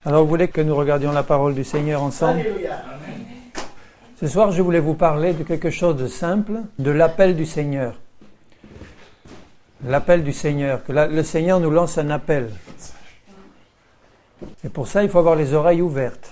Alors, vous voulez que nous regardions la parole du Seigneur ensemble? Alléluia. Ce soir, je voulais vous parler de quelque chose de simple, de l'appel du Seigneur. L'appel du Seigneur, que le Seigneur nous lance un appel. Et pour ça, il faut avoir les oreilles ouvertes.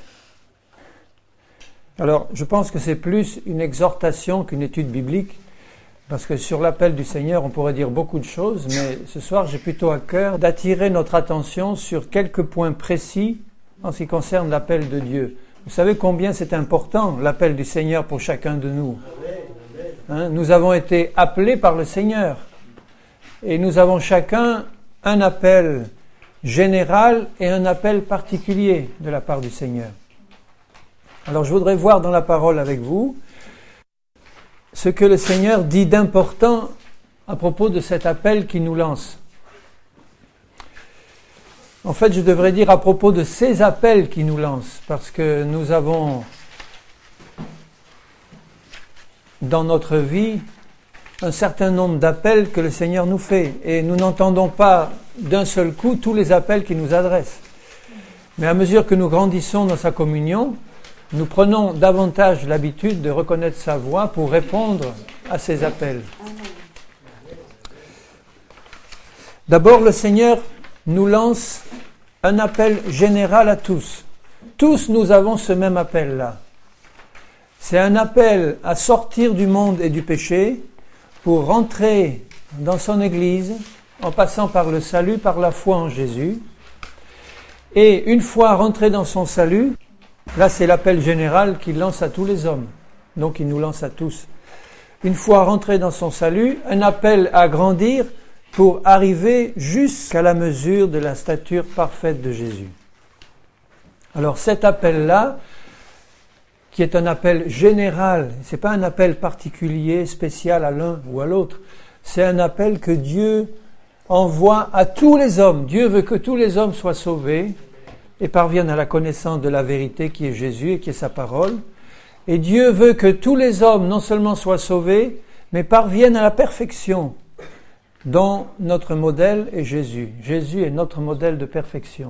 Alors, je pense que c'est plus une exhortation qu'une étude biblique, parce que sur l'appel du Seigneur, on pourrait dire beaucoup de choses, mais ce soir, j'ai plutôt à cœur d'attirer notre attention sur quelques points précis en ce qui concerne l'appel de Dieu. Vous savez combien c'est important, l'appel du Seigneur pour chacun de nous. Nous avons été appelés par le Seigneur. Et nous avons chacun un appel général et un appel particulier de la part du Seigneur. Alors je voudrais voir dans la parole avec vous ce que le Seigneur dit d'important à propos de cet appel qu'il nous lance. En fait, je devrais dire à propos de ces appels qu'il nous lance, parce que nous avons dans notre vie un certain nombre d'appels que le Seigneur nous fait, et nous n'entendons pas d'un seul coup tous les appels qu'il nous adresse. Mais à mesure que nous grandissons dans sa communion, nous prenons davantage l'habitude de reconnaître sa voix pour répondre à ces appels. D'abord, le Seigneur nous lance un appel général à tous. Tous nous avons ce même appel-là. C'est un appel à sortir du monde et du péché pour rentrer dans son Église en passant par le salut, par la foi en Jésus. Et une fois rentré dans son salut, là c'est l'appel général qu'il lance à tous les hommes. Donc il nous lance à tous. Une fois rentré dans son salut, un appel à grandir pour arriver jusqu'à la mesure de la stature parfaite de Jésus. Alors cet appel-là, qui est un appel général, c'est pas un appel particulier, spécial à l'un ou à l'autre, c'est un appel que Dieu envoie à tous les hommes. Dieu veut que tous les hommes soient sauvés et parviennent à la connaissance de la vérité qui est Jésus et qui est sa parole. Et Dieu veut que tous les hommes non seulement soient sauvés, mais parviennent à la perfection, dont notre modèle est Jésus. Jésus est notre modèle de perfection.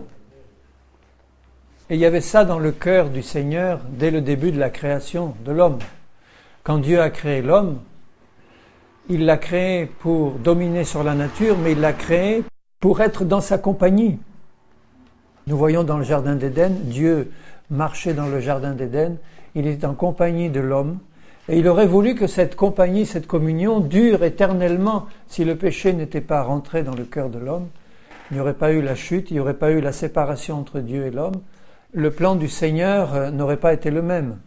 Et il y avait ça dans le cœur du Seigneur dès le début de la création de l'homme. Quand Dieu a créé l'homme, il l'a créé pour dominer sur la nature, mais il l'a créé pour être dans sa compagnie. Nous voyons dans le jardin d'Éden, Dieu marchait dans le jardin d'Éden, il est en compagnie de l'homme, et il aurait voulu que cette compagnie, cette communion dure éternellement si le péché n'était pas rentré dans le cœur de l'homme. Il n'y aurait pas eu la chute, il n'y aurait pas eu la séparation entre Dieu et l'homme. Le plan du Seigneur n'aurait pas été le même.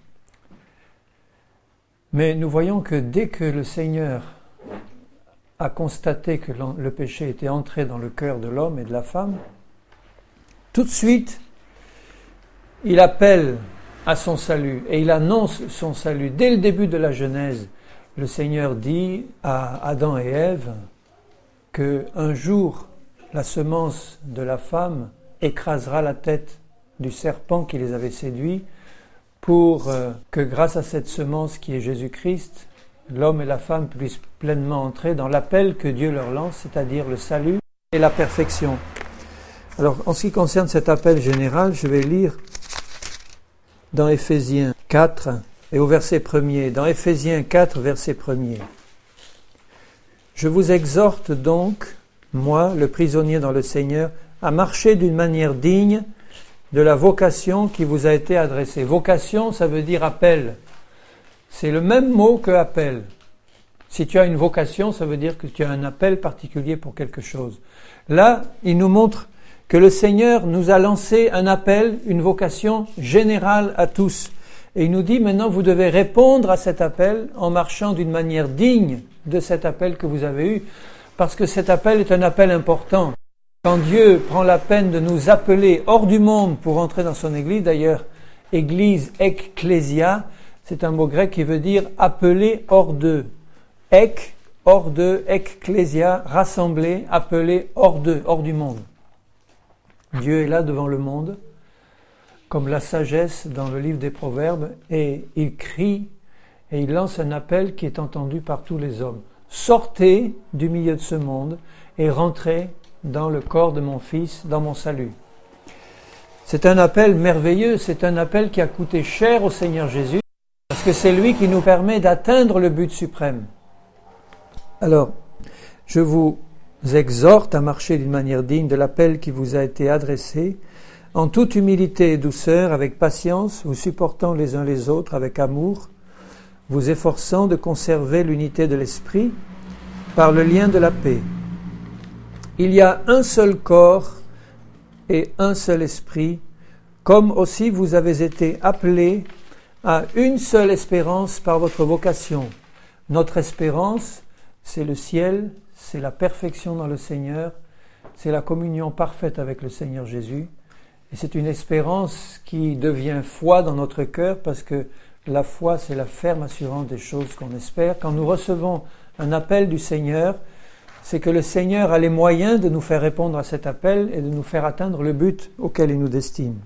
Mais nous voyons que dès que le Seigneur a constaté que le péché était entré dans le cœur de l'homme et de la femme, tout de suite, il appelle à son salut et il annonce son salut. Dès le début de la Genèse, le Seigneur dit à Adam et Ève qu'un jour, la semence de la femme écrasera la tête du serpent qui les avait séduits pour que grâce à cette semence qui est Jésus-Christ, l'homme et la femme puissent pleinement entrer dans l'appel que Dieu leur lance, c'est-à-dire le salut et la perfection. Alors, en ce qui concerne cet appel général, je vais lire dans Éphésiens 4 et au verset 1er. Dans Éphésiens 4, verset 1er. Je vous exhorte donc, moi, le prisonnier dans le Seigneur, à marcher d'une manière digne de la vocation qui vous a été adressée. Vocation, ça veut dire appel. C'est le même mot que appel. Si tu as une vocation, ça veut dire que tu as un appel particulier pour quelque chose. Là, il nous montre que le Seigneur nous a lancé un appel, une vocation générale à tous. Et il nous dit maintenant, vous devez répondre à cet appel en marchant d'une manière digne de cet appel que vous avez eu, parce que cet appel est un appel important. Quand Dieu prend la peine de nous appeler hors du monde pour entrer dans son Église, d'ailleurs, Église, ecclésia, c'est un mot grec qui veut dire appeler hors d'eux. Ek, hors d'eux, ecclésia, rassembler, appeler hors d'eux, hors du monde. Dieu est là devant le monde, comme la sagesse dans le livre des Proverbes, et il crie et il lance un appel qui est entendu par tous les hommes. Sortez du milieu de ce monde et rentrez dans le corps de mon Fils, dans mon salut. C'est un appel merveilleux, c'est un appel qui a coûté cher au Seigneur Jésus, parce que c'est lui qui nous permet d'atteindre le but suprême. Alors, je vous exhorte à marcher d'une manière digne de l'appel qui vous a été adressé, en toute humilité et douceur, avec patience, vous supportant les uns les autres avec amour, vous efforçant de conserver l'unité de l'esprit par le lien de la paix. Il y a un seul corps et un seul esprit, comme aussi vous avez été appelés à une seule espérance par votre vocation. Notre espérance, c'est le ciel, c'est la perfection dans le Seigneur, c'est la communion parfaite avec le Seigneur Jésus. Et c'est une espérance qui devient foi dans notre cœur, parce que la foi, c'est la ferme assurance des choses qu'on espère. Quand nous recevons un appel du Seigneur, c'est que le Seigneur a les moyens de nous faire répondre à cet appel et de nous faire atteindre le but auquel il nous destine.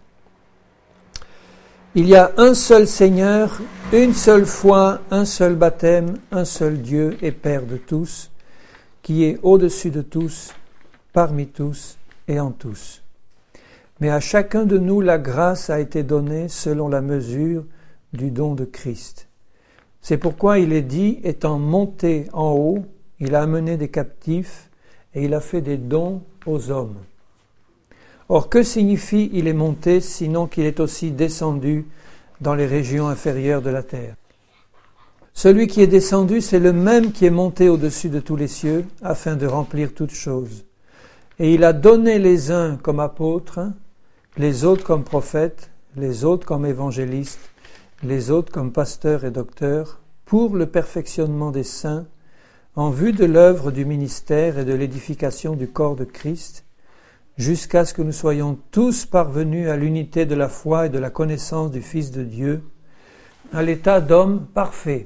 Il y a un seul Seigneur, une seule foi, un seul baptême, un seul Dieu et Père de tous, qui est au-dessus de tous, parmi tous et en tous. Mais à chacun de nous, la grâce a été donnée selon la mesure du don de Christ. C'est pourquoi il est dit, étant monté en haut, il a amené des captifs et il a fait des dons aux hommes. Or, que signifie il est monté, sinon qu'il est aussi descendu dans les régions inférieures de la terre? Celui qui est descendu, c'est le même qui est monté au-dessus de tous les cieux, afin de remplir toutes choses. Et il a donné les uns comme apôtres, les autres comme prophètes, les autres comme évangélistes, les autres comme pasteurs et docteurs, pour le perfectionnement des saints, en vue de l'œuvre du ministère et de l'édification du corps de Christ, jusqu'à ce que nous soyons tous parvenus à l'unité de la foi et de la connaissance du Fils de Dieu, à l'état d'homme parfait,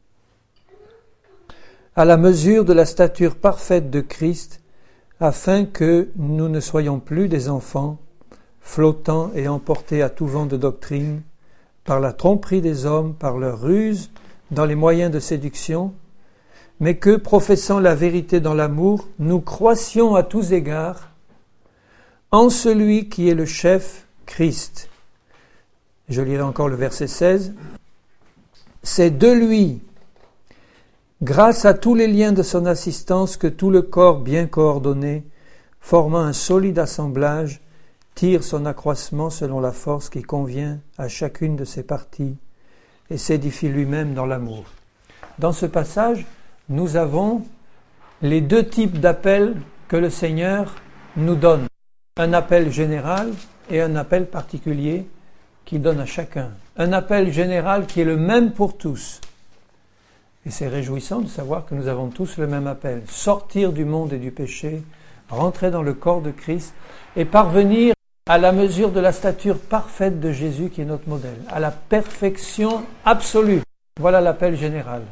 à la mesure de la stature parfaite de Christ, afin que nous ne soyons plus des enfants, flottant et emportés à tout vent de doctrine, par la tromperie des hommes, par leur ruse, dans les moyens de séduction, mais que, professant la vérité dans l'amour, nous croissions à tous égards en celui qui est le chef, Christ. Je lirai encore le verset 16. C'est de lui, grâce à tous les liens de son assistance, que tout le corps bien coordonné, formant un solide assemblage, tire son accroissement selon la force qui convient à chacune de ses parties et s'édifie lui-même dans l'amour. Dans ce passage, nous avons les deux types d'appels que le Seigneur nous donne. Un appel général et un appel particulier qu'il donne à chacun. Un appel général qui est le même pour tous. Et c'est réjouissant de savoir que nous avons tous le même appel. Sortir du monde et du péché, rentrer dans le corps de Christ et parvenir à la mesure de la stature parfaite de Jésus qui est notre modèle, à la perfection absolue. Voilà l'appel général.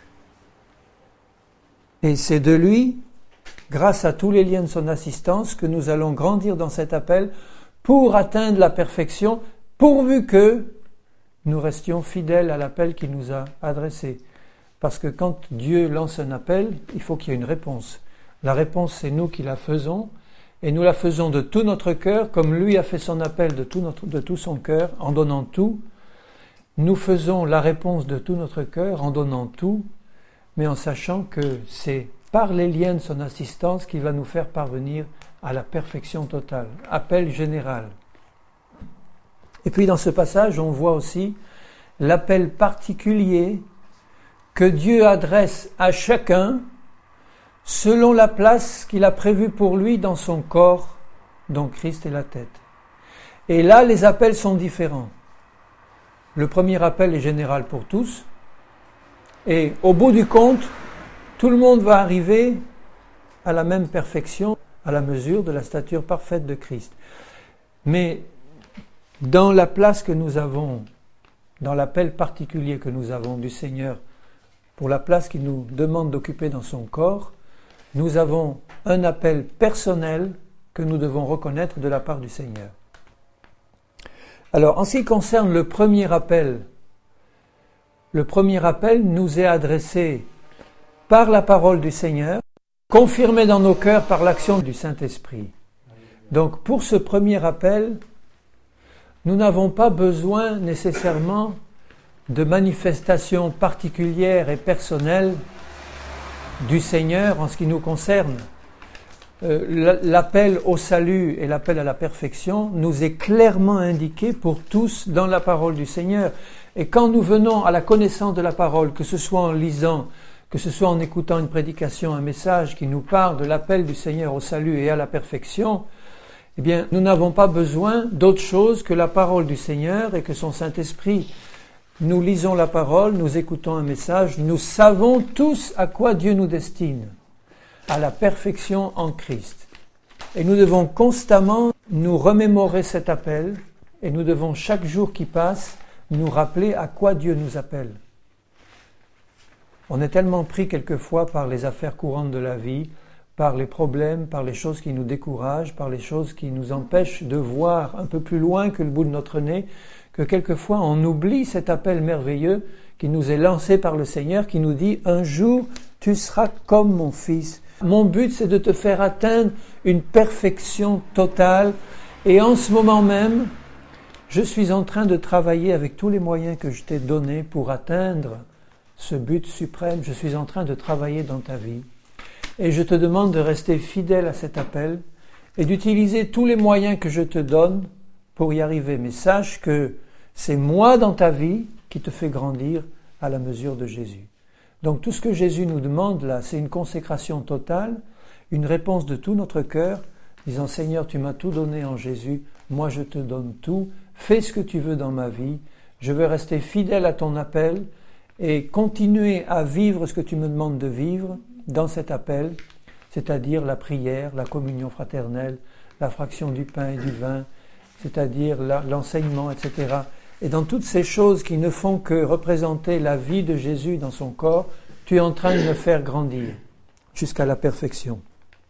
Et c'est de lui, grâce à tous les liens de son assistance, que nous allons grandir dans cet appel pour atteindre la perfection, pourvu que nous restions fidèles à l'appel qu'il nous a adressé. Parce que quand Dieu lance un appel, il faut qu'il y ait une réponse. La réponse, c'est nous qui la faisons, et nous la faisons de tout notre cœur, comme lui a fait son appel de tout son cœur, en donnant tout. Nous faisons la réponse de tout notre cœur, en donnant tout, mais en sachant que c'est par les liens de son assistance qu'il va nous faire parvenir à la perfection totale. Appel général. Et puis dans ce passage, on voit aussi l'appel particulier que Dieu adresse à chacun selon la place qu'il a prévue pour lui dans son corps, dont Christ est la tête. Et là, les appels sont différents. Le premier appel est général pour tous, et au bout du compte, tout le monde va arriver à la même perfection, à la mesure de la stature parfaite de Christ. Mais dans la place que nous avons, dans l'appel particulier que nous avons du Seigneur, pour la place qu'il nous demande d'occuper dans son corps, nous avons un appel personnel que nous devons reconnaître de la part du Seigneur. Alors, en ce qui concerne le premier appel nous est adressé par la parole du Seigneur, confirmé dans nos cœurs par l'action du Saint-Esprit. Donc, pour ce premier appel, nous n'avons pas besoin nécessairement de manifestations particulières et personnelles du Seigneur en ce qui nous concerne. L'appel au salut et l'appel à la perfection nous est clairement indiqué pour tous dans la parole du Seigneur. Et quand nous venons à la connaissance de la parole, que ce soit en lisant, que ce soit en écoutant une prédication, un message qui nous parle de l'appel du Seigneur au salut et à la perfection, eh bien, nous n'avons pas besoin d'autre chose que la parole du Seigneur et que son Saint-Esprit. Nous lisons la parole, nous écoutons un message, nous savons tous à quoi Dieu nous destine, à la perfection en Christ. Et nous devons constamment nous remémorer cet appel et nous devons chaque jour qui passe nous rappeler à quoi Dieu nous appelle. On est tellement pris quelquefois par les affaires courantes de la vie, par les problèmes, par les choses qui nous découragent, par les choses qui nous empêchent de voir un peu plus loin que le bout de notre nez, que quelquefois on oublie cet appel merveilleux qui nous est lancé par le Seigneur, qui nous dit « Un jour, tu seras comme mon fils ». Mon but, c'est de te faire atteindre une perfection totale. Et en ce moment même, je suis en train de travailler avec tous les moyens que je t'ai donnés pour atteindre ce but suprême. Je suis en train de travailler dans ta vie. Et je te demande de rester fidèle à cet appel et d'utiliser tous les moyens que je te donne pour y arriver. Mais sache que c'est moi dans ta vie qui te fais grandir à la mesure de Jésus. Donc tout ce que Jésus nous demande là, c'est une consécration totale, une réponse de tout notre cœur, disant « Seigneur, tu m'as tout donné en Jésus, moi je te donne tout, fais ce que tu veux dans ma vie, je veux rester fidèle à ton appel et continuer à vivre ce que tu me demandes de vivre dans cet appel, c'est-à-dire la prière, la communion fraternelle, la fraction du pain et du vin, c'est-à-dire l'enseignement, etc. » Et dans toutes ces choses qui ne font que représenter la vie de Jésus dans son corps, tu es en train de me faire grandir jusqu'à la perfection.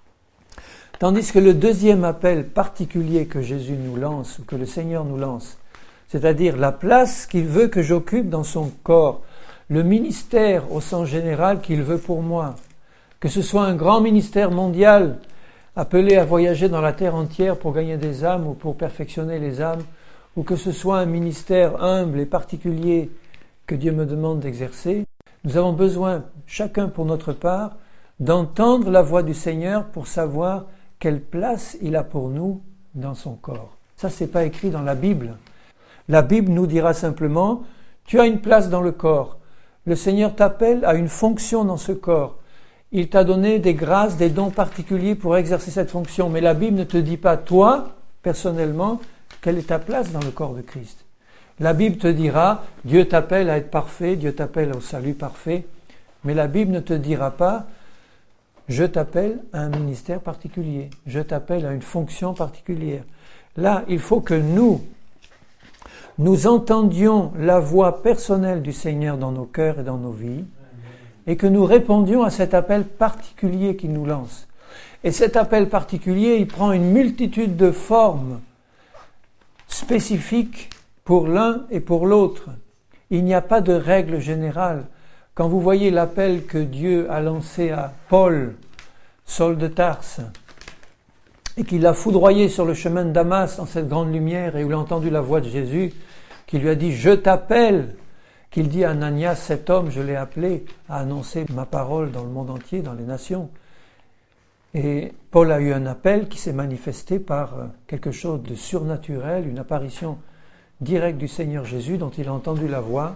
Tandis que le deuxième appel particulier que Jésus nous lance, ou que le Seigneur nous lance, c'est-à-dire la place qu'il veut que j'occupe dans son corps, le ministère au sens général qu'il veut pour moi, que ce soit un grand ministère mondial appelé à voyager dans la terre entière pour gagner des âmes ou pour perfectionner les âmes, ou que ce soit un ministère humble et particulier que Dieu me demande d'exercer, nous avons besoin, chacun pour notre part, d'entendre la voix du Seigneur pour savoir quelle place il a pour nous dans son corps. Ça, c'est pas écrit dans la Bible. La Bible nous dira simplement, tu as une place dans le corps. Le Seigneur t'appelle à une fonction dans ce corps. Il t'a donné des grâces, des dons particuliers pour exercer cette fonction. Mais la Bible ne te dit pas, toi, personnellement, quelle est ta place dans le corps de Christ. La Bible te dira, Dieu t'appelle à être parfait, Dieu t'appelle au salut parfait. Mais la Bible ne te dira pas, je t'appelle à un ministère particulier, je t'appelle à une fonction particulière. Là, il faut que nous entendions la voix personnelle du Seigneur dans nos cœurs et dans nos vies, et que nous répondions à cet appel particulier qu'il nous lance. Et cet appel particulier, il prend une multitude de formes spécifiques pour l'un et pour l'autre. Il n'y a pas de règle générale. Quand vous voyez l'appel que Dieu a lancé à Paul, Saul de Tarse, et qu'il l'a foudroyé sur le chemin de Damas dans cette grande lumière, et où il a entendu la voix de Jésus, qui lui a dit « Je t'appelle », qu'il dit à Ananias, cet homme, je l'ai appelé à annoncer ma parole dans le monde entier, dans les nations. Et Paul a eu un appel qui s'est manifesté par quelque chose de surnaturel, une apparition directe du Seigneur Jésus dont il a entendu la voix.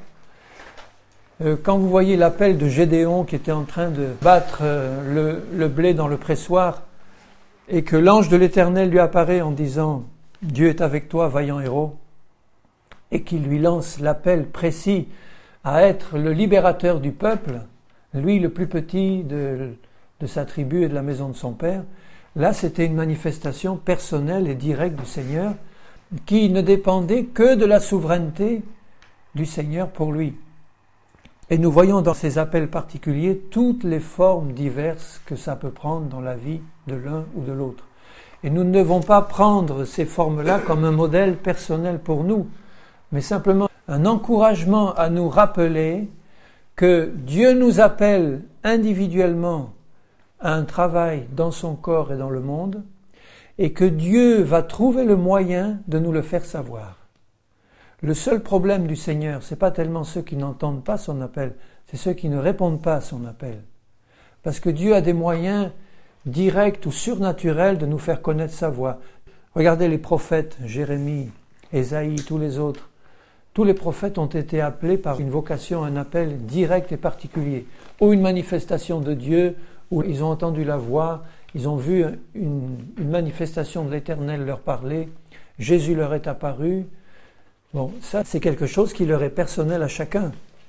Quand vous voyez l'appel de Gédéon qui était en train de battre le blé dans le pressoir et que l'ange de l'Éternel lui apparaît en disant « Dieu est avec toi, vaillant héros » et qu'il lui lance l'appel précis à être le libérateur du peuple, lui le plus petit de sa tribu et de la maison de son père, là c'était une manifestation personnelle et directe du Seigneur qui ne dépendait que de la souveraineté du Seigneur pour lui. Et nous voyons dans ces appels particuliers toutes les formes diverses que ça peut prendre dans la vie de l'un ou de l'autre. Et nous ne devons pas prendre ces formes-là comme un modèle personnel pour nous, mais simplement un encouragement à nous rappeler que Dieu nous appelle individuellement à un travail dans son corps et dans le monde, et que Dieu va trouver le moyen de nous le faire savoir. Le seul problème du Seigneur, c'est pas tellement ceux qui n'entendent pas son appel, c'est ceux qui ne répondent pas à son appel. Parce que Dieu a des moyens directs ou surnaturels de nous faire connaître sa voix. Regardez les prophètes, Jérémie, Ésaïe, tous les autres. Tous les prophètes ont été appelés par une vocation, un appel direct et particulier. Ou une manifestation de Dieu, où ils ont entendu la voix, ils ont vu une manifestation de l'Éternel leur parler, Jésus leur est apparu. Bon, ça c'est quelque chose qui leur est personnel à chacun.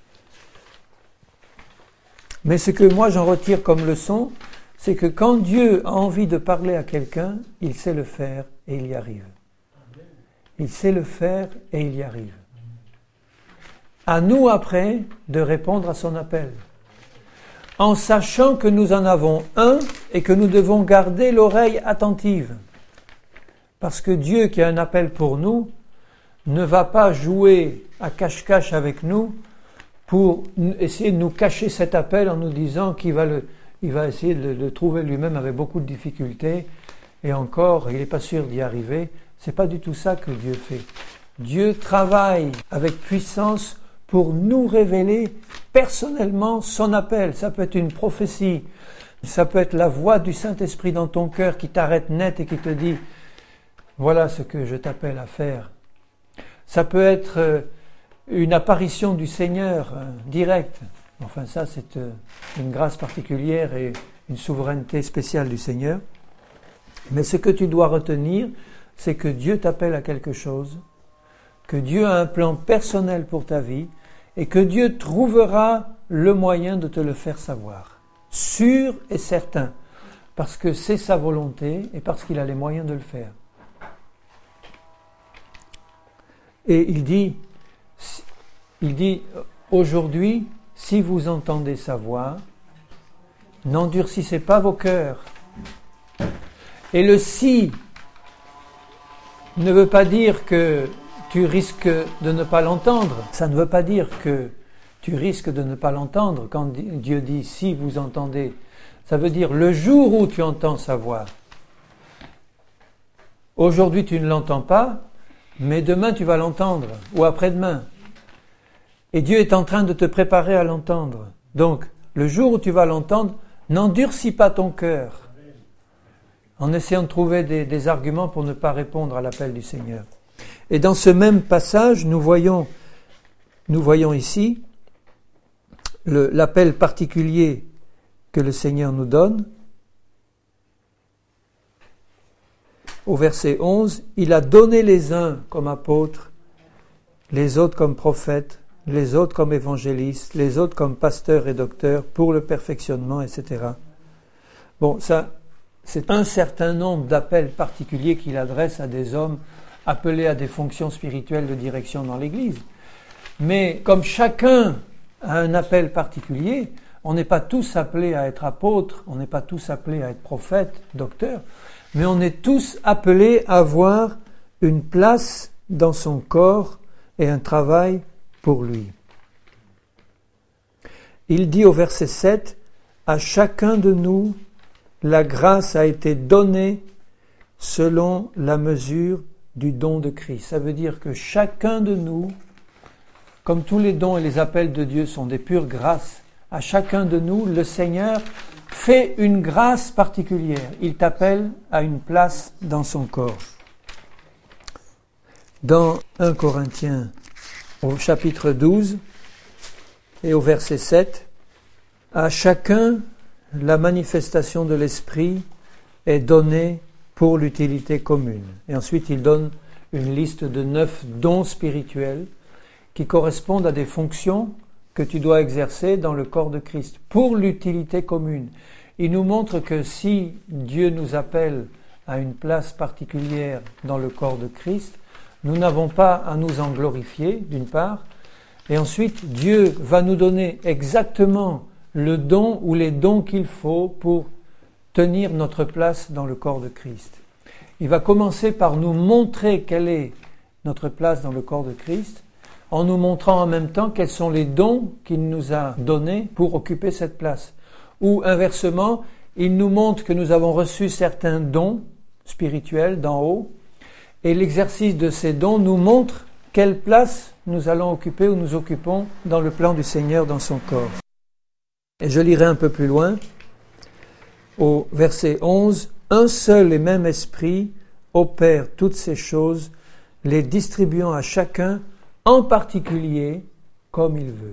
Mais ce que moi j'en retire comme leçon, c'est que quand Dieu a envie de parler à quelqu'un, il sait le faire et il y arrive. Il sait le faire et il y arrive. À nous après de répondre à son appel, en sachant que nous en avons un et que nous devons garder l'oreille attentive. Parce que Dieu qui a un appel pour nous ne va pas jouer à cache-cache avec nous pour essayer de nous cacher cet appel en nous disant qu'il va essayer de le trouver lui-même avec beaucoup de difficultés et encore, il n'est pas sûr d'y arriver. C'est pas du tout ça que Dieu fait. Dieu travaille avec puissance pour nous révéler personnellement son appel. Ça peut être une prophétie, ça peut être la voix du Saint-Esprit dans ton cœur qui t'arrête net et qui te dit « Voilà ce que je t'appelle à faire ». Ça peut être une apparition du Seigneur directe. Enfin ça c'est une grâce particulière et une souveraineté spéciale du Seigneur. Mais ce que tu dois retenir, c'est que Dieu t'appelle à quelque chose, que Dieu a un plan personnel pour ta vie et que Dieu trouvera le moyen de te le faire savoir. Sûr et certain, parce que c'est sa volonté et parce qu'il a les moyens de le faire. Et il dit aujourd'hui, si vous entendez sa voix, n'endurcissez pas vos cœurs. Et le si ne veut pas dire que tu risques de ne pas l'entendre. Ça ne veut pas dire que tu risques de ne pas l'entendre quand Dieu dit si vous entendez. Ça veut dire le jour où tu entends sa voix. Aujourd'hui tu ne l'entends pas, mais demain tu vas l'entendre, ou après-demain. Et Dieu est en train de te préparer à l'entendre. Donc, le jour où tu vas l'entendre, n'endurcis pas ton cœur en essayant de trouver des arguments pour ne pas répondre à l'appel du Seigneur. Et dans ce même passage, nous voyons ici l'appel particulier que le Seigneur nous donne. Au verset 11, « Il a donné les uns comme apôtres, les autres comme prophètes, les autres comme évangélistes, les autres comme pasteurs et docteurs, pour le perfectionnement, etc. » Bon, ça, c'est un certain nombre d'appels particuliers qu'il adresse à des hommes appelés à des fonctions spirituelles de direction dans l'Église. Mais comme chacun a un appel particulier, on n'est pas tous appelés à être apôtres, on n'est pas tous appelés à être prophètes, docteurs, mais on est tous appelés à avoir une place dans son corps et un travail pour lui. Il dit au verset 7, « À chacun de nous, la grâce a été donnée selon la mesure du don de Christ. » Ça veut dire que chacun de nous, comme tous les dons et les appels de Dieu sont des pures grâces, à chacun de nous, le Seigneur fait une grâce particulière. Il t'appelle à une place dans son corps. Dans 1 Corinthiens, au chapitre 12 et au verset 7, « À chacun, la manifestation de l'Esprit est donnée pour l'utilité commune. » Et ensuite, il donne une liste de 9 dons spirituels qui correspondent à des fonctions que tu dois exercer dans le corps de Christ, pour l'utilité commune. Il nous montre que si Dieu nous appelle à une place particulière dans le corps de Christ, nous n'avons pas à nous en glorifier, d'une part, et ensuite, Dieu va nous donner exactement le don ou les dons qu'il faut pour tenir notre place dans le corps de Christ. Il va commencer par nous montrer quelle est notre place dans le corps de Christ, en nous montrant en même temps quels sont les dons qu'il nous a donnés pour occuper cette place. Ou inversement, il nous montre que nous avons reçu certains dons spirituels d'en haut, et l'exercice de ces dons nous montre quelle place nous allons occuper ou nous occupons dans le plan du Seigneur dans son corps. Et je lirai un peu plus loin, au verset 11, « Un seul et même esprit opère toutes ces choses, les distribuant à chacun, en particulier, comme il veut. »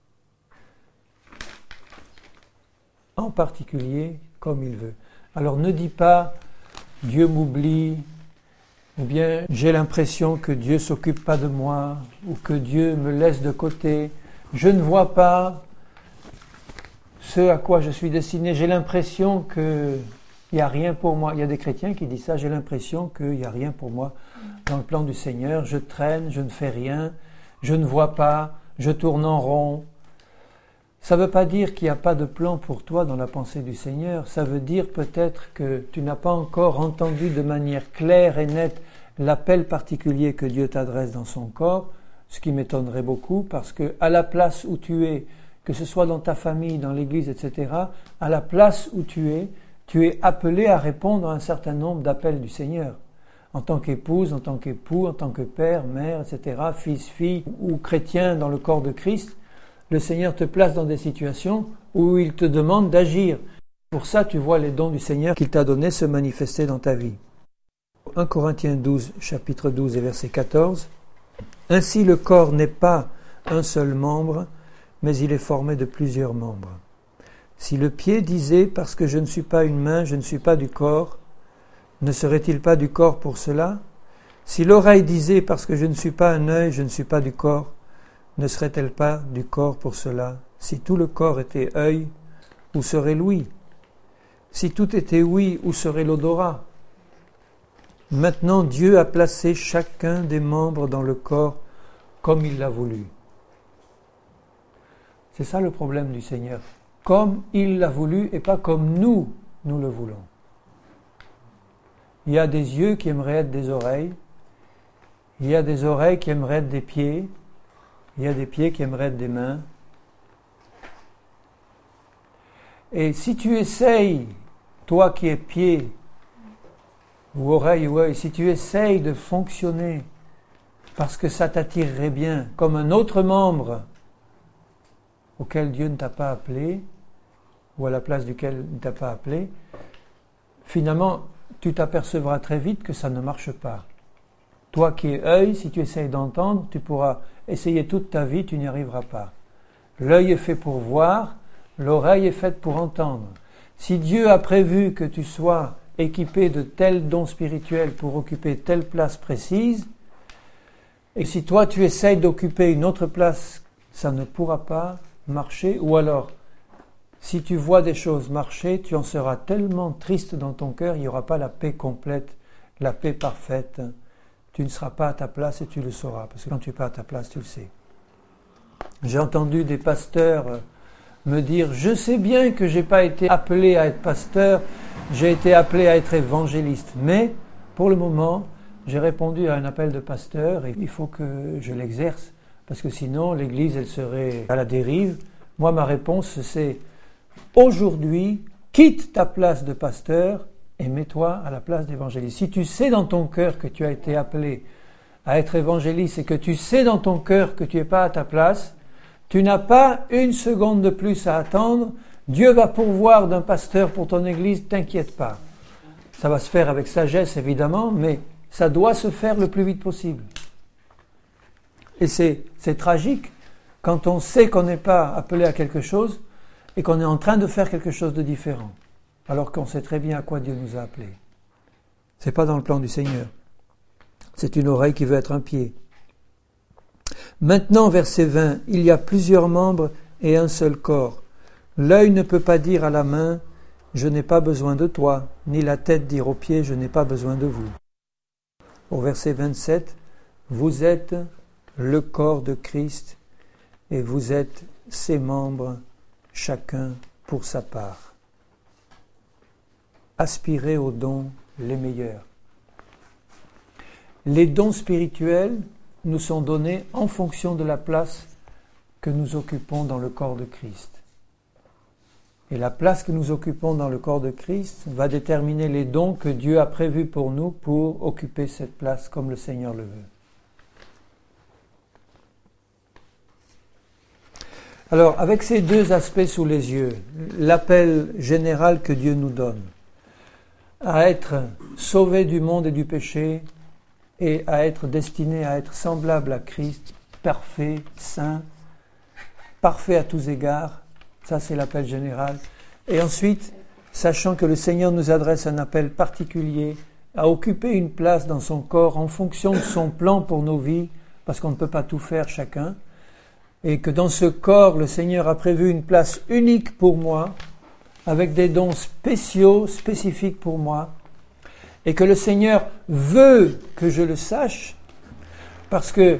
En particulier, comme il veut. Alors ne dis pas « Dieu m'oublie » ou bien « J'ai l'impression que Dieu ne s'occupe pas de moi » ou que Dieu me laisse de côté. Je ne vois pas ce à quoi je suis destiné. J'ai l'impression qu'il n'y a rien pour moi. Il y a des chrétiens qui disent ça. J'ai l'impression qu'il n'y a rien pour moi dans le plan du Seigneur. Je traîne, je ne fais rien, je ne vois pas, je tourne en rond. Ça ne veut pas dire qu'il n'y a pas de plan pour toi dans la pensée du Seigneur. Ça veut dire peut-être que tu n'as pas encore entendu de manière claire et nette l'appel particulier que Dieu t'adresse dans son corps, ce qui m'étonnerait beaucoup parce que à la place où tu es, que ce soit dans ta famille, dans l'église, etc., à la place où tu es appelé à répondre à un certain nombre d'appels du Seigneur. En tant qu'épouse, en tant qu'époux, en tant que père, mère, etc., fils, fille ou chrétien dans le corps de Christ, le Seigneur te place dans des situations où il te demande d'agir. Pour ça, tu vois les dons du Seigneur qu'il t'a donnés se manifester dans ta vie. 1 Corinthiens 12, chapitre 12 et verset 14. « Ainsi le corps n'est pas un seul membre, mais il est formé de plusieurs membres. Si le pied disait, parce que je ne suis pas une main, je ne suis pas du corps, ne serait-il pas du corps pour cela? Si l'oreille disait, parce que je ne suis pas un œil, je ne suis pas du corps, ne serait-elle pas du corps pour cela? Si tout le corps était œil, où serait l'ouïe? Si tout était ouïe, où serait l'odorat? Maintenant Dieu a placé chacun des membres dans le corps comme il l'a voulu. » C'est ça le problème du Seigneur. Comme il l'a voulu et pas comme nous le voulons. Il y a des yeux qui aimeraient être des oreilles. Il y a des oreilles qui aimeraient être des pieds. Il y a des pieds qui aimeraient être des mains. Et si tu essayes, toi qui es pied ou oreille ou œil, si tu essayes de fonctionner parce que ça t'attirerait bien comme un autre membre auquel Dieu ne t'a pas appelé, ou à la place duquel il ne t'a pas appelé, finalement, tu t'apercevras très vite que ça ne marche pas. Toi qui es œil, si tu essayes d'entendre, tu pourras essayer toute ta vie, tu n'y arriveras pas. L'œil est fait pour voir, l'oreille est faite pour entendre. Si Dieu a prévu que tu sois équipé de tels dons spirituels pour occuper telle place précise, et si toi tu essayes d'occuper une autre place, ça ne pourra pas marcher, ou alors, si tu vois des choses marcher, tu en seras tellement triste dans ton cœur, il n'y aura pas la paix complète, la paix parfaite. Tu ne seras pas à ta place et tu le sauras, parce que quand tu n'es pas à ta place, tu le sais. J'ai entendu des pasteurs me dire « Je sais bien que je n'ai pas été appelé à être pasteur, j'ai été appelé à être évangéliste, mais pour le moment, j'ai répondu à un appel de pasteur et il faut que je l'exerce. » Parce que sinon, l'Église, elle serait à la dérive. Moi, ma réponse, c'est aujourd'hui, quitte ta place de pasteur et mets-toi à la place d'évangéliste. Si tu sais dans ton cœur que tu as été appelé à être évangéliste et que tu sais dans ton cœur que tu n'es pas à ta place, tu n'as pas une seconde de plus à attendre. Dieu va pourvoir d'un pasteur pour ton Église, t'inquiète pas. Ça va se faire avec sagesse, évidemment, mais ça doit se faire le plus vite possible. Et c'est tragique quand on sait qu'on n'est pas appelé à quelque chose et qu'on est en train de faire quelque chose de différent, alors qu'on sait très bien à quoi Dieu nous a appelés. C'est pas dans le plan du Seigneur. C'est une oreille qui veut être un pied. Maintenant, verset 20, il y a plusieurs membres et un seul corps. L'œil ne peut pas dire à la main, je n'ai pas besoin de toi, ni la tête dire aux pieds, je n'ai pas besoin de vous. Au verset 27, vous êtes le corps de Christ et vous êtes ses membres, chacun pour sa part. Aspirez aux dons les meilleurs. Les dons spirituels nous sont donnés en fonction de la place que nous occupons dans le corps de Christ. Et la place que nous occupons dans le corps de Christ va déterminer les dons que Dieu a prévus pour nous pour occuper cette place comme le Seigneur le veut. Alors, avec ces deux aspects sous les yeux, l'appel général que Dieu nous donne, à être sauvé du monde et du péché, et à être destiné à être semblable à Christ, parfait, saint, parfait à tous égards, ça c'est l'appel général. Et ensuite, sachant que le Seigneur nous adresse un appel particulier, à occuper une place dans son corps en fonction de son plan pour nos vies, parce qu'on ne peut pas tout faire chacun, et que dans ce corps, le Seigneur a prévu une place unique pour moi, avec des dons spéciaux, spécifiques pour moi, et que le Seigneur veut que je le sache, parce que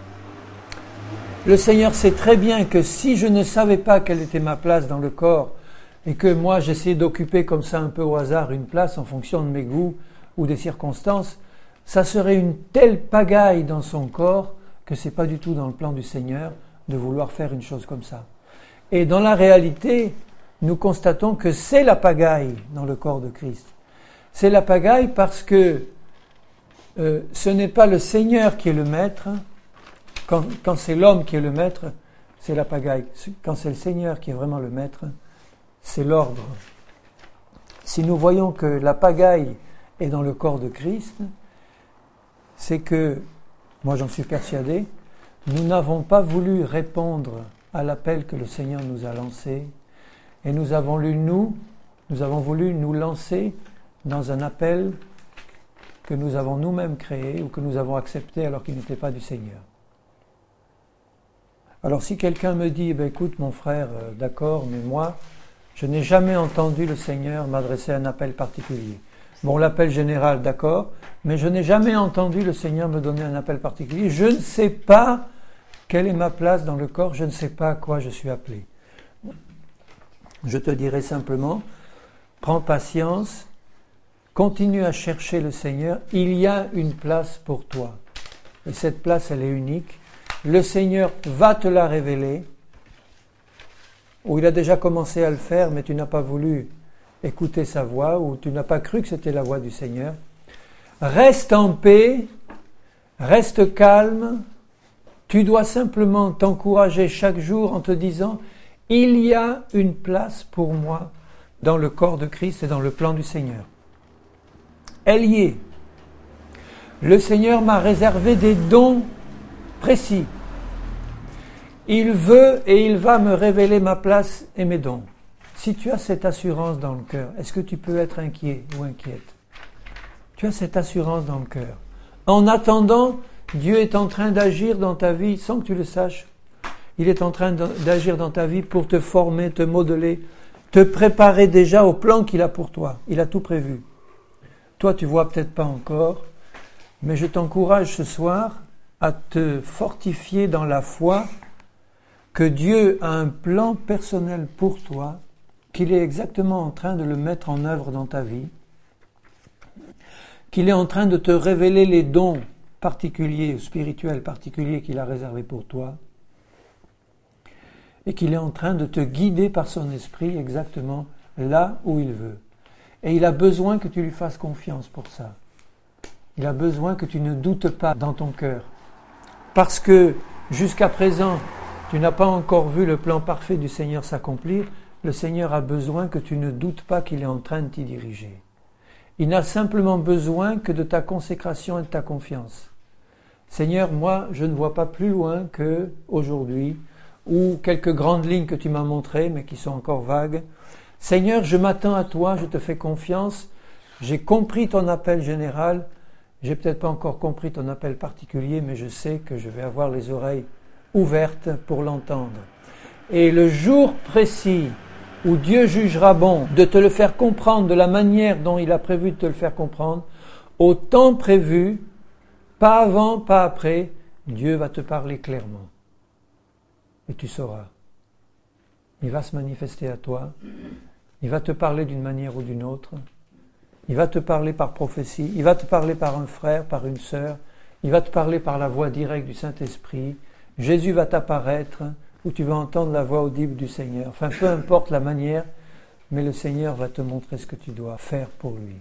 le Seigneur sait très bien que si je ne savais pas quelle était ma place dans le corps, et que moi j'essayais d'occuper comme ça un peu au hasard une place en fonction de mes goûts ou des circonstances, ça serait une telle pagaille dans son corps que c'est pas du tout dans le plan du Seigneur de vouloir faire une chose comme ça. Et dans la réalité, nous constatons que c'est la pagaille dans le corps de Christ. C'est la pagaille parce que ce n'est pas le Seigneur qui est le maître. Quand c'est l'homme qui est le maître, c'est la pagaille. Quand c'est le Seigneur qui est vraiment le maître, c'est l'ordre. Si nous voyons que la pagaille est dans le corps de Christ, c'est que, moi j'en suis persuadé, nous n'avons pas voulu répondre à l'appel que le Seigneur nous a lancé, et nous avons voulu nous lancer dans un appel que nous avons nous-mêmes créé ou que nous avons accepté alors qu'il n'était pas du Seigneur. Alors si quelqu'un me dit, écoute mon frère, d'accord, mais moi, je n'ai jamais entendu le Seigneur m'adresser à un appel particulier. Bon, l'appel général, d'accord, mais je n'ai jamais entendu le Seigneur me donner un appel particulier. Je ne sais pas quelle est ma place dans le corps, je ne sais pas à quoi je suis appelé. Je te dirai simplement, prends patience, continue à chercher le Seigneur, il y a une place pour toi. Et cette place, elle est unique. Le Seigneur va te la révéler, ou il a déjà commencé à le faire, mais tu n'as pas voulu écouter sa voix, ou tu n'as pas cru que c'était la voix du Seigneur. Reste en paix, reste calme, tu dois simplement t'encourager chaque jour en te disant « Il y a une place pour moi dans le corps de Christ et dans le plan du Seigneur. » Elle y est. Le Seigneur m'a réservé des dons précis. Il veut et il va me révéler ma place et mes dons. Si tu as cette assurance dans le cœur, est-ce que tu peux être inquiet ou inquiète? Tu as cette assurance dans le cœur. En attendant, Dieu est en train d'agir dans ta vie sans que tu le saches. Il est en train d'agir dans ta vie pour te former, te modeler, te préparer déjà au plan qu'il a pour toi. Il a tout prévu. Toi, tu vois peut-être pas encore, mais je t'encourage ce soir à te fortifier dans la foi que Dieu a un plan personnel pour toi, qu'il est exactement en train de le mettre en œuvre dans ta vie, qu'il est en train de te révéler les dons particuliers ou spirituels particuliers qu'il a réservés pour toi, et qu'il est en train de te guider par son esprit exactement là où il veut. Et il a besoin que tu lui fasses confiance pour ça. Il a besoin que tu ne doutes pas dans ton cœur. Parce que jusqu'à présent, tu n'as pas encore vu le plan parfait du Seigneur s'accomplir. Le Seigneur a besoin que tu ne doutes pas qu'il est en train de t'y diriger. Il n'a simplement besoin que de ta consécration et de ta confiance. Seigneur, moi, je ne vois pas plus loin que aujourd'hui, ou quelques grandes lignes que tu m'as montrées, mais qui sont encore vagues. Seigneur, je m'attends à toi, je te fais confiance. J'ai compris ton appel général. J'ai peut-être pas encore compris ton appel particulier, mais je sais que je vais avoir les oreilles ouvertes pour l'entendre. Et le jour précis où Dieu jugera bon de te le faire comprendre de la manière dont il a prévu de te le faire comprendre, au temps prévu, pas avant, pas après, Dieu va te parler clairement. Et tu sauras. Il va se manifester à toi. Il va te parler d'une manière ou d'une autre. Il va te parler par prophétie. Il va te parler par un frère, par une sœur. Il va te parler par la voix directe du Saint-Esprit. Jésus va t'apparaître, ou tu vas entendre la voix audible du Seigneur. Enfin, peu importe la manière, mais le Seigneur va te montrer ce que tu dois faire pour lui.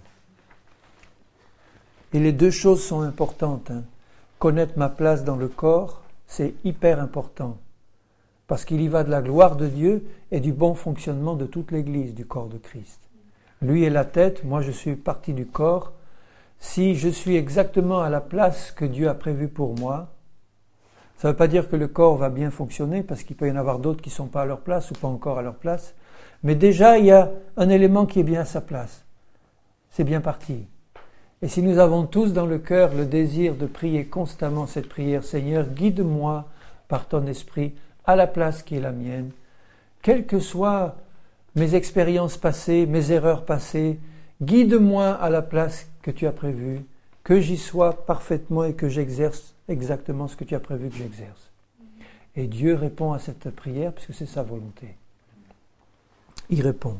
Et les deux choses sont importantes. Connaître ma place dans le corps, c'est hyper important. parce qu'il y va de la gloire de Dieu et du bon fonctionnement de toute l'Église, du corps de Christ. Lui est la tête, moi je suis partie du corps. Si je suis exactement à la place que Dieu a prévue pour moi, ça ne veut pas dire que le corps va bien fonctionner, parce qu'il peut y en avoir d'autres qui ne sont pas à leur place ou pas encore à leur place. Mais déjà, il y a un élément qui est bien à sa place. C'est bien parti. Et si nous avons tous dans le cœur le désir de prier constamment cette prière, Seigneur, guide-moi par ton esprit à la place qui est la mienne, quelles que soient mes expériences passées, mes erreurs passées, guide-moi à la place que tu as prévue, que j'y sois parfaitement et que j'exerce exactement ce que tu as prévu que j'exerce. Et Dieu répond à cette prière puisque c'est sa volonté. Il répond.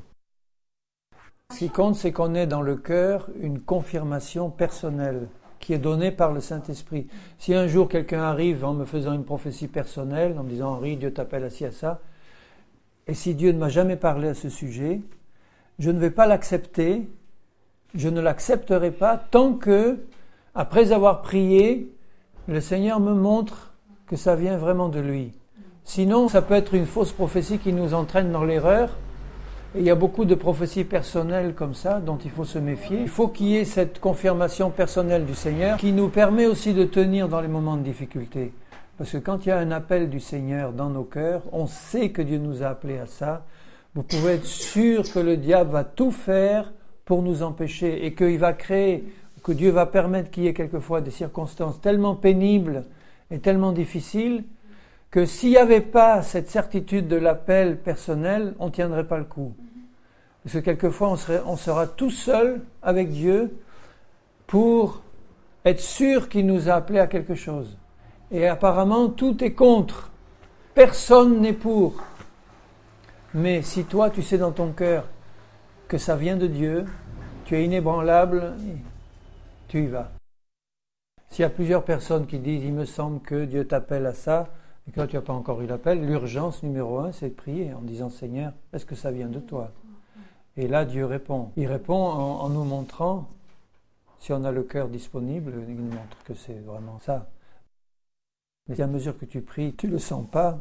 Ce qui compte, c'est qu'on ait dans le cœur une confirmation personnelle qui est donnée par le Saint-Esprit. Si un jour quelqu'un arrive en me faisant une prophétie personnelle, en me disant « Henri, Dieu t'appelle à ci, à ça », et si Dieu ne m'a jamais parlé à ce sujet, je ne vais pas l'accepter, je ne l'accepterai pas tant que, après avoir prié, le Seigneur me montre que ça vient vraiment de lui. Sinon, ça peut être une fausse prophétie qui nous entraîne dans l'erreur. Et il y a beaucoup de prophéties personnelles comme ça dont il faut se méfier. Il faut qu'il y ait cette confirmation personnelle du Seigneur qui nous permet aussi de tenir dans les moments de difficulté. Parce que quand il y a un appel du Seigneur dans nos cœurs, on sait que Dieu nous a appelés à ça. Vous pouvez être sûr que le diable va tout faire pour nous empêcher et qu'il va créer, que Dieu va permettre qu'il y ait quelquefois des circonstances tellement pénibles et tellement difficiles que s'il n'y avait pas cette certitude de l'appel personnel, on ne tiendrait pas le coup. Parce que quelquefois, on sera tout seul avec Dieu pour être sûr qu'il nous a appelés à quelque chose. Et apparemment, tout est contre. Personne n'est pour. Mais si toi, tu sais dans ton cœur que ça vient de Dieu, tu es inébranlable, tu y vas. S'il y a plusieurs personnes qui disent « il me semble que Dieu t'appelle à ça », et que là tu n'as pas encore eu l'appel, l'urgence numéro 1, c'est de prier en disant « Seigneur, est-ce que ça vient de toi ?» Et là, Dieu répond. Il répond en nous montrant, si on a le cœur disponible, il nous montre que c'est vraiment ça. Mais à mesure que tu pries, tu ne le sens pas.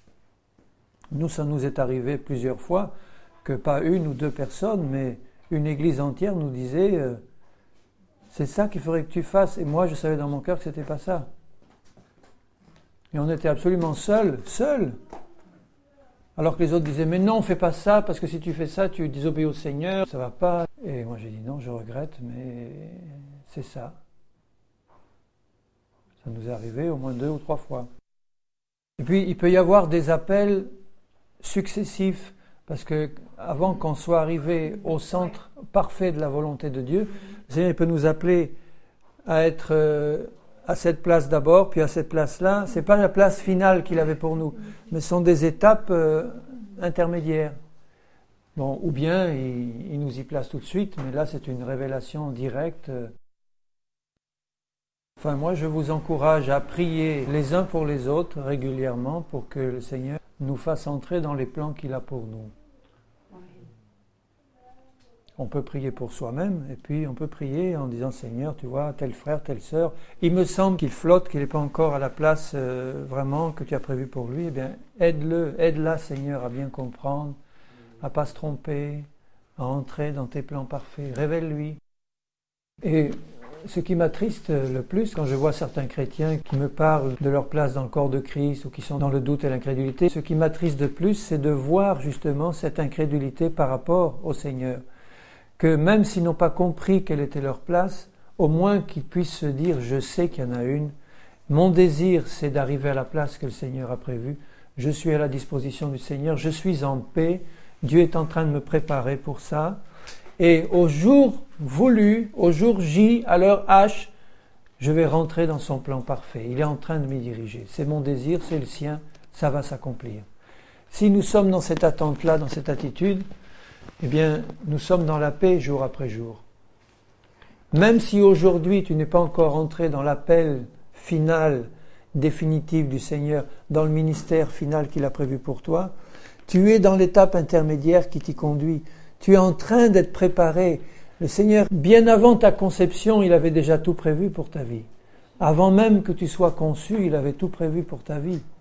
Nous, ça nous est arrivé plusieurs fois que pas une ou deux personnes, mais une église entière nous disait c'est ça qu'il faudrait que tu fasses. Et moi, je savais dans mon cœur que c'était pas ça. Et on était absolument seuls. Alors que les autres disaient mais non, fais pas ça, parce que si tu fais ça, tu désobéis au Seigneur, ça va pas. Et moi j'ai dit non, je regrette, mais c'est ça. Ça nous est arrivé au moins 2 ou 3 fois. Et puis il peut y avoir des appels successifs, parce que avant qu'on soit arrivé au centre parfait de la volonté de Dieu, le Seigneur peut nous appeler à être à cette place d'abord, puis à cette place-là. C'est pas la place finale qu'il avait pour nous, mais ce sont des étapes intermédiaires. Bon, ou bien il nous y place tout de suite, mais là c'est une révélation directe. Enfin, moi je vous encourage à prier les uns pour les autres régulièrement pour que le Seigneur nous fasse entrer dans les plans qu'il a pour nous. On peut prier pour soi-même, et puis on peut prier en disant « Seigneur, tu vois, tel frère, telle sœur, il me semble qu'il flotte, qu'il n'est pas encore à la place vraiment que tu as prévue pour lui. » Eh bien, aide-la, Seigneur, à bien comprendre, à ne pas se tromper, à entrer dans tes plans parfaits. Révèle-lui. Et ce qui m'attriste le plus, quand je vois certains chrétiens qui me parlent de leur place dans le corps de Christ ou qui sont dans le doute et l'incrédulité, ce qui m'attriste de plus, c'est de voir justement cette incrédulité par rapport au Seigneur. Que même s'ils n'ont pas compris quelle était leur place, au moins qu'ils puissent se dire « je sais qu'il y en a une, mon désir c'est d'arriver à la place que le Seigneur a prévue, je suis à la disposition du Seigneur, je suis en paix, Dieu est en train de me préparer pour ça, et au jour voulu, au jour J, à l'heure H, je vais rentrer dans son plan parfait, il est en train de m'y diriger, c'est mon désir, c'est le sien, ça va s'accomplir. » Si nous sommes dans cette attente-là, dans cette attitude, eh bien, nous sommes dans la paix jour après jour. Même si aujourd'hui tu n'es pas encore entré dans l'appel final, définitif du Seigneur, dans le ministère final qu'il a prévu pour toi, tu es dans l'étape intermédiaire qui t'y conduit. Tu es en train d'être préparé. Le Seigneur, bien avant ta conception, il avait déjà tout prévu pour ta vie. Avant même que tu sois conçu, il avait tout prévu pour ta vie.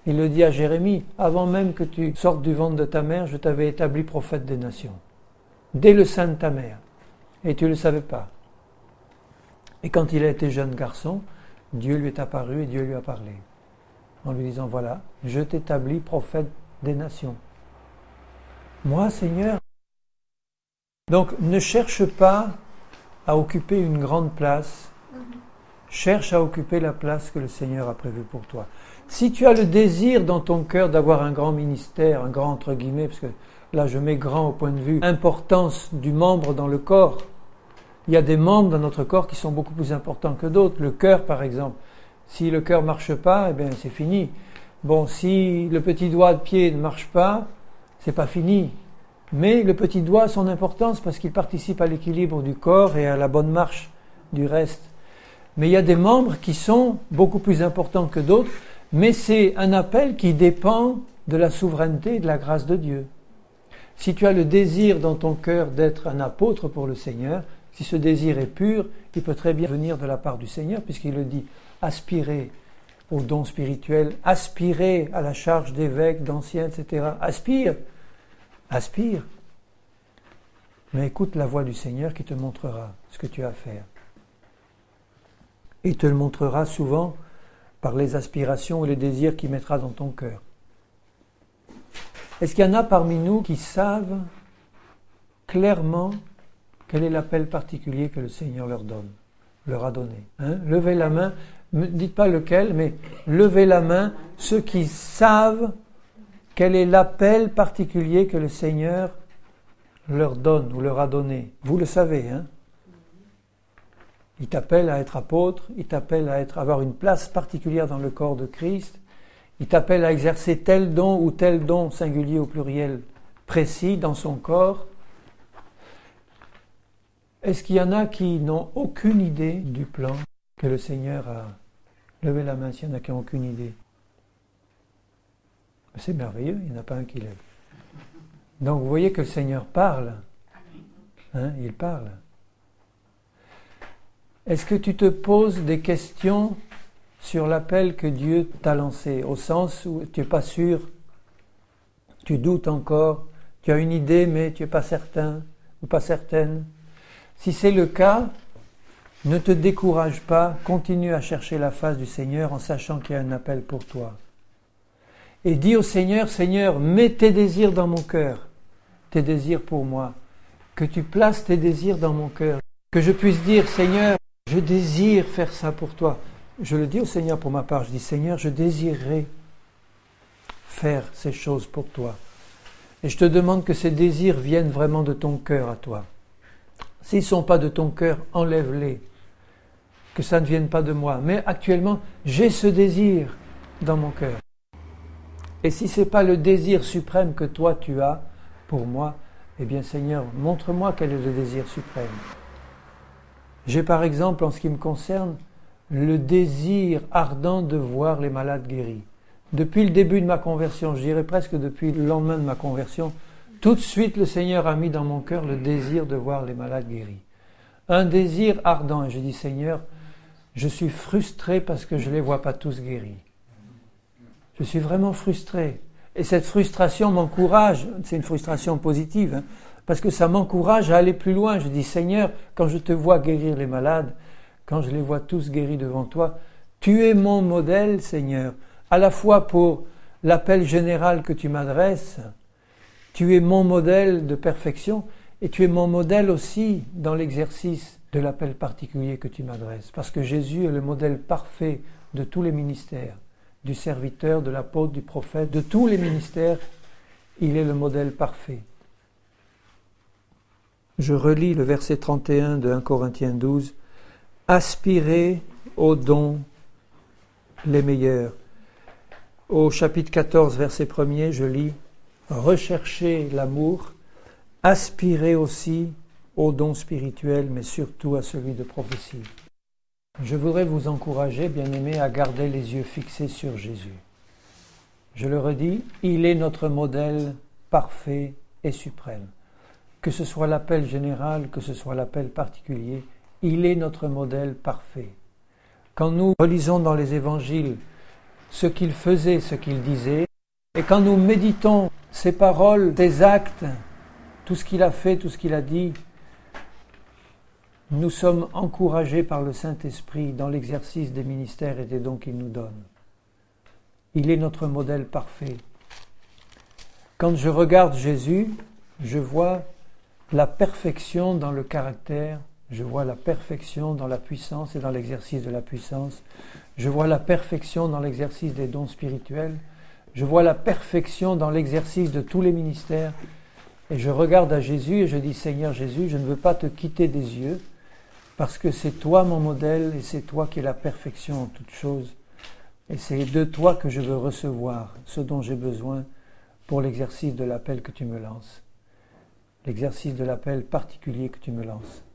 Il le dit à Jérémie, avant même que tu sortes du ventre de ta mère, je t'avais établi prophète des nations. Dès le sein de ta mère. Et tu ne le savais pas. Et quand il a été jeune garçon, Dieu lui est apparu et Dieu lui a parlé. En lui disant, voilà, je t'établis prophète des nations. Moi, Seigneur. Donc, ne cherche pas à occuper une grande place. Cherche à occuper la place que le Seigneur a prévue pour toi. Si tu as le désir dans ton cœur d'avoir un grand ministère, un grand entre guillemets, parce que là je mets grand au point de vue importance du membre dans le corps. Il y a des membres dans notre corps qui sont beaucoup plus importants que d'autres. Le cœur par exemple. Si le cœur ne marche pas, eh bien c'est fini. Bon, si le petit doigt de pied ne marche pas, c'est pas fini. Mais le petit doigt a son importance parce qu'il participe à l'équilibre du corps et à la bonne marche du reste. Mais il y a des membres qui sont beaucoup plus importants que d'autres, mais c'est un appel qui dépend de la souveraineté et de la grâce de Dieu. Si tu as le désir dans ton cœur d'être un apôtre pour le Seigneur, si ce désir est pur, il peut très bien venir de la part du Seigneur, puisqu'il le dit, aspirez aux dons spirituels, aspirez à la charge d'évêque, d'ancien, etc. Aspire. Mais écoute la voix du Seigneur qui te montrera ce que tu as à faire. Il te le montrera souvent par les aspirations et les désirs qu'il mettra dans ton cœur. Est-ce qu'il y en a parmi nous qui savent clairement quel est l'appel particulier que le Seigneur leur a donné? Levez la main, ne dites pas lequel, mais levez la main, ceux qui savent quel est l'appel particulier que le Seigneur leur donne ou leur a donné. Vous le savez, hein? Il t'appelle à être apôtre, il t'appelle à avoir une place particulière dans le corps de Christ, il t'appelle à exercer tel don ou tel don, singulier au pluriel, précis dans son corps. Est-ce qu'il y en a qui n'ont aucune idée du plan que le Seigneur a? Levez la main s'il y en a qui n'ont aucune idée. C'est merveilleux, il n'y en a pas un qui lève. Donc vous voyez que le Seigneur parle. Il parle. Est-ce que tu te poses des questions sur l'appel que Dieu t'a lancé, au sens où tu n'es pas sûr, tu doutes encore, tu as une idée mais tu n'es pas certain ou pas certaine? Si c'est le cas, ne te décourage pas, continue à chercher la face du Seigneur en sachant qu'il y a un appel pour toi. Et dis au Seigneur, Seigneur, mets tes désirs dans mon cœur, tes désirs pour moi, que tu places tes désirs dans mon cœur, que je puisse dire, Seigneur, je désire faire ça pour toi. Je le dis au Seigneur pour ma part, je dis, Seigneur, je désirerais faire ces choses pour toi. Et je te demande que ces désirs viennent vraiment de ton cœur à toi. S'ils ne sont pas de ton cœur, enlève-les. Que ça ne vienne pas de moi. Mais actuellement, j'ai ce désir dans mon cœur. Et si ce n'est pas le désir suprême que toi tu as pour moi, eh bien Seigneur, montre-moi quel est le désir suprême. J'ai par exemple, en ce qui me concerne, le désir ardent de voir les malades guéris. Depuis le début de ma conversion, je dirais presque depuis le lendemain de ma conversion, tout de suite le Seigneur a mis dans mon cœur le désir de voir les malades guéris. Un désir ardent. Et je dis, Seigneur, je suis frustré parce que je ne les vois pas tous guéris. Je suis vraiment frustré. Et cette frustration m'encourage, c'est une frustration positive, parce que ça m'encourage à aller plus loin. Je dis, Seigneur, quand je te vois guérir les malades, quand je les vois tous guéris devant toi, tu es mon modèle, Seigneur, à la fois pour l'appel général que tu m'adresses, tu es mon modèle de perfection, et tu es mon modèle aussi dans l'exercice de l'appel particulier que tu m'adresses, parce que Jésus est le modèle parfait de tous les ministères, du serviteur, de l'apôtre, du prophète, de tous les ministères, il est le modèle parfait. Je relis le verset 31 de 1 Corinthiens 12. « Aspirez aux dons les meilleurs ». Au chapitre 14, verset 1er, je lis « Recherchez l'amour, aspirez aussi aux dons spirituels, mais surtout à celui de prophétie. » Je voudrais vous encourager, bien-aimés, à garder les yeux fixés sur Jésus. Je le redis, il est notre modèle parfait et suprême. Que ce soit l'appel général, que ce soit l'appel particulier, il est notre modèle parfait. Quand nous relisons dans les évangiles ce qu'il faisait, ce qu'il disait. Et quand nous méditons ses paroles, ses actes, tout ce qu'il a fait, tout ce qu'il a dit, nous sommes encouragés par le Saint-Esprit dans l'exercice des ministères et des dons qu'il nous donne. Il est notre modèle parfait. Quand je regarde Jésus, je vois la perfection dans le caractère, je vois la perfection dans la puissance et dans l'exercice de la puissance, je vois la perfection dans l'exercice des dons spirituels, je vois la perfection dans l'exercice de tous les ministères, et je regarde à Jésus et je dis, Seigneur Jésus, je ne veux pas te quitter des yeux, parce que c'est toi mon modèle et c'est toi qui es la perfection en toutes choses. Et c'est de toi que je veux recevoir ce dont j'ai besoin pour l'exercice de l'appel que tu me lances. L'exercice de l'appel particulier que tu me lances.